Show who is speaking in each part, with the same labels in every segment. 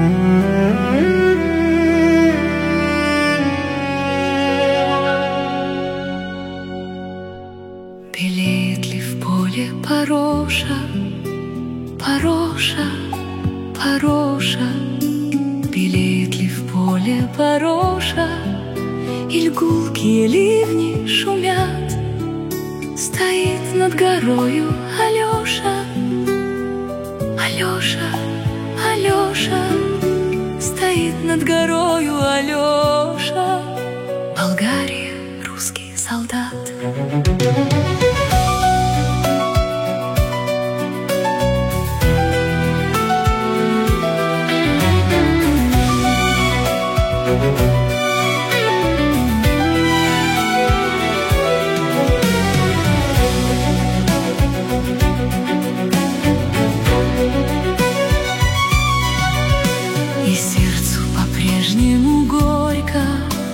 Speaker 1: Белеет ли в поле пороша, пороша, пороша? Белеет ли в поле пороша, иль гулкие ливни шумят? Стоит над горою Алеша, Алеша, Алеша. Стоит над горою Алеша, Болгария, русский солдат. И сердцу по-прежнему горько,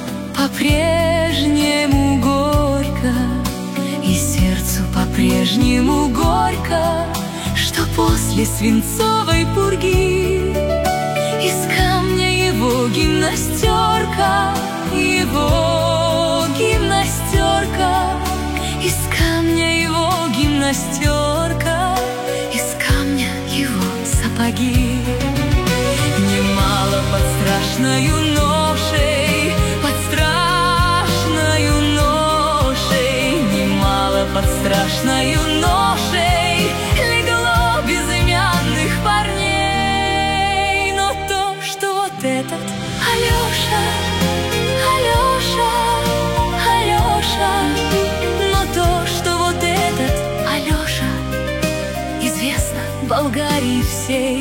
Speaker 1: по-прежнему горько. И сердцу по-прежнему горько, что после свинцовой пурги из камня его гимнастерка, его гимнастерка. Из камня его гимнастерка, из камня его сапоги. Немало под страшною ношей, под страшною ношей, немало под страшною ношей легло безымянных парней. Но то, что вот этот Алеша, Алеша, Алеша, но то, что вот этот Алеша известно Болгарии всей.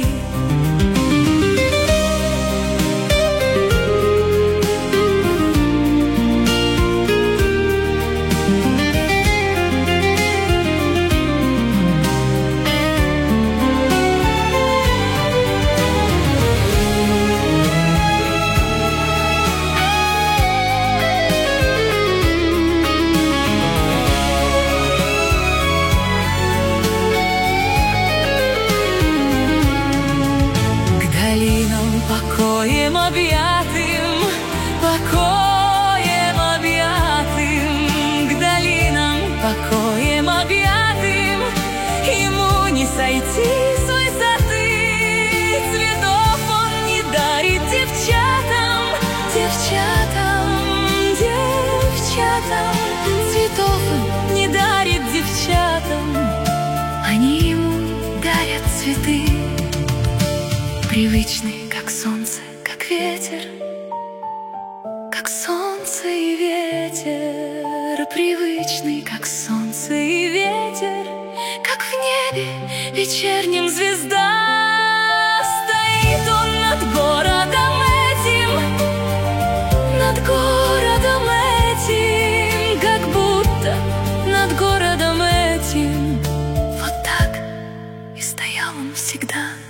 Speaker 1: Покоем объятым, покоем объятым, к долинам покоем объятым, ему не сойти с высоты. Цветов он не дарит девчатам, девчатам, девчатам. Цветов он не дарит девчатам, они ему дарят цветы. Привычный, как солнце, как ветер, как солнце и ветер. Привычный, как солнце и ветер, как в небе вечернем звезда. Стоит он над городом этим, над городом этим, как будто над городом этим. Вот так и стоял он всегда.